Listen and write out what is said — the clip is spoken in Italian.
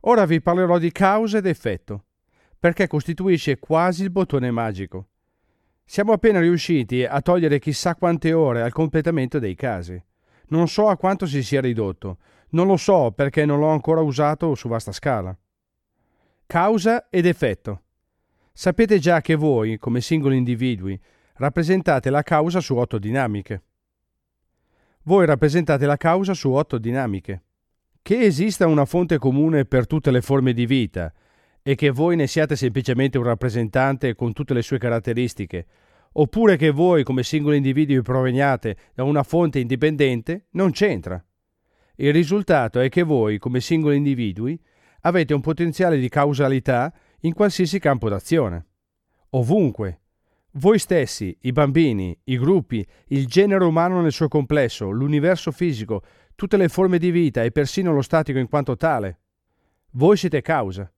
Ora vi parlerò di causa ed effetto, perché costituisce quasi il bottone magico. Siamo appena riusciti a togliere chissà quante ore al completamento dei casi. Non so a quanto si sia ridotto, non lo so perché non l'ho ancora usato su vasta scala. Causa ed effetto. Sapete già che voi, come singoli individui, rappresentate la causa su 8 dinamiche. Voi rappresentate la causa su 8 dinamiche. Che esista una fonte comune per tutte le forme di vita e che voi ne siate semplicemente un rappresentante con tutte le sue caratteristiche, oppure che voi come singoli individui proveniate da una fonte indipendente, non c'entra. Il risultato è che voi come singoli individui avete un potenziale di causalità in qualsiasi campo d'azione. Ovunque. Voi stessi, i bambini, i gruppi, il genere umano nel suo complesso, l'universo fisico, tutte le forme di vita e persino lo statico in quanto tale. Voi siete causa.